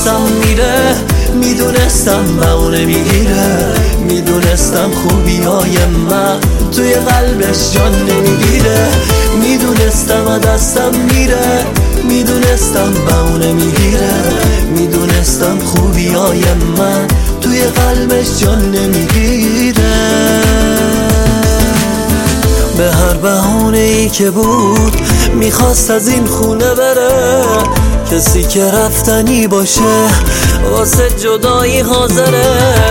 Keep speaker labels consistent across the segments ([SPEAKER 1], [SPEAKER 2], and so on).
[SPEAKER 1] دستم میره، میدونستم بهونه میگیره، میدونستم خوبیای من توی قلبش جان نمیگیره، میدونستم دستم میره، میدونستم بهونه میگیره، میدونستم خوبیای من توی قلبش جان نمیگیره. به هر بهونه‌ای که بود میخواست از این خونه بره، کسی که رفتنی باشه واسه جدایی حاضره.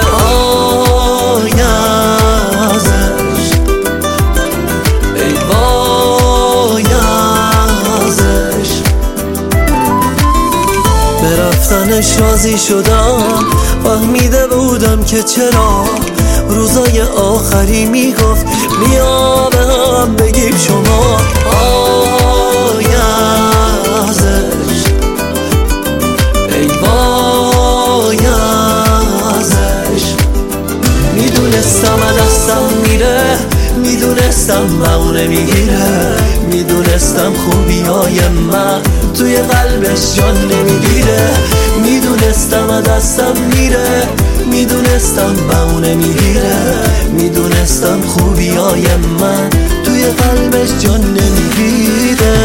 [SPEAKER 1] آی ازش، ای وای ازش، به رفتنش راضی شدم، فهمیده بودم که چرا روزای آخری میگفت بیا به هم بگیم شما. آی ازش، ای وای ازش، میدونستم دستم میره، میدونستم بهونه میگیره، میدونستم خوبیای من توی قلبش جان نمیگیره، میدونستم دستم میره، میدونستم بهونه میگیره، میدونستم خوبیای من توی قلبش جان نمیگیره.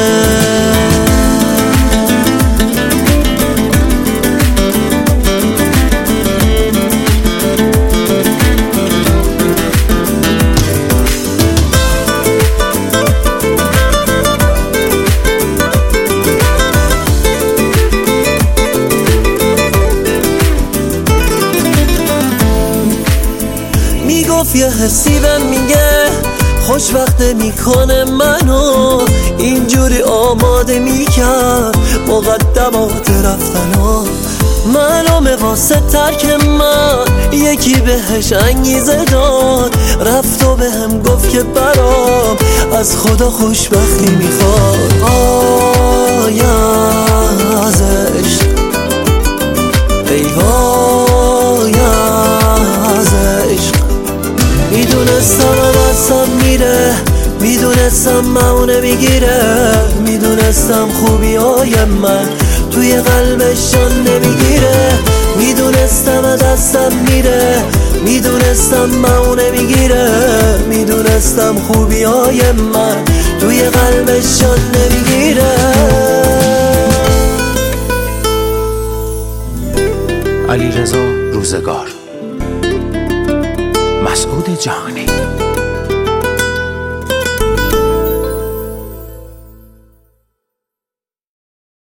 [SPEAKER 1] میگفت یه حسی بهم میگه خوشبخته میکنه منو، اینجوری آماده میکرد مقدمات رفتنو، معلومه واسه ترک من یکی بهش انگیزه داد، رفت و بهم گفت که برام از خدا خوشبختی میخواد. آی ازش، ای وای ازش، میدونستم دستم میره، میدونستم بهونه میگیره، میدونستم خوبیای من توی قلبش جان نمیگیره، میدونستم دستم میره، میدونستم بهونه میگیره، میدونستم خوبیای من توی قلبش جان نمیگیره.
[SPEAKER 2] علیرضا روزگار، مسعود جهانی.